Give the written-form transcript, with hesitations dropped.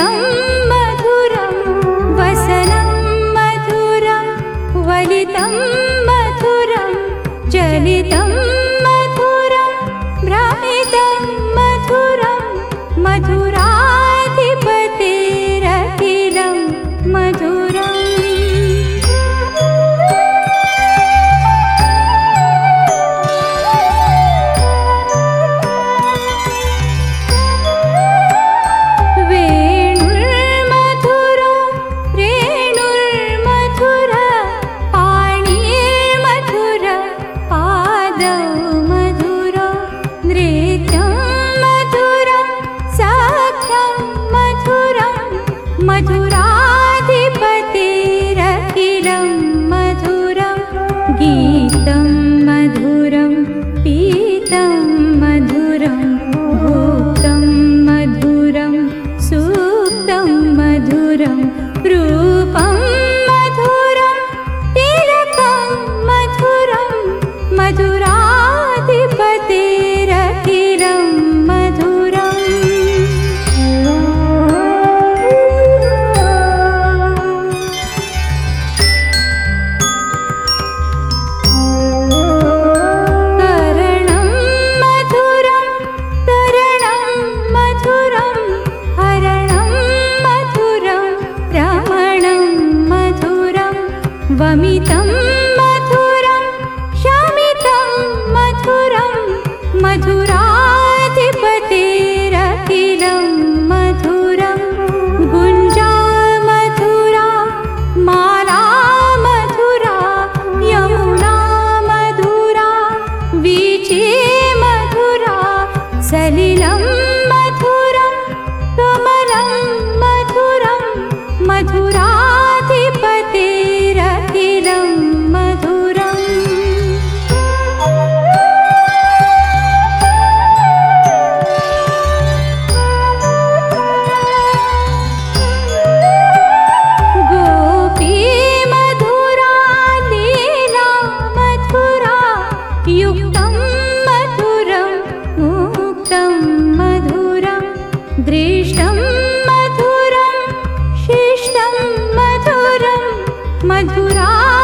वलितं मधुरं वसनं मधुरं वलितं मधुरं चलितं मधुरं भ्रमितं मधुरं मधुराधिपतेरखिलं मधुरम् मधुराधिपतेरखिलं मधुरं गीतं मधुरं पीतं मधुरं भुक्तं मधुरं सुप्तं मधुरं रूपं मधुरं तिलकं मधुरं मधुराधिपतेरखिलं मधुरम् वमितं मधुरं शमितं मधुरं मधुराधिपतेरखिलं मधुरं गुञ्जा मधुरा माला मधुरा यमुना मधुरा वीचे मधुरा सलिलं मधुरं कमलं मधुरं मधुराधिपतेरखिलं मधुरम् गोपी मधुरा लीला मधुरा युक्तं मधुरं मुक्तं मधुरं दृष्टं मधुरं शिष्टं मधुरं मधुरा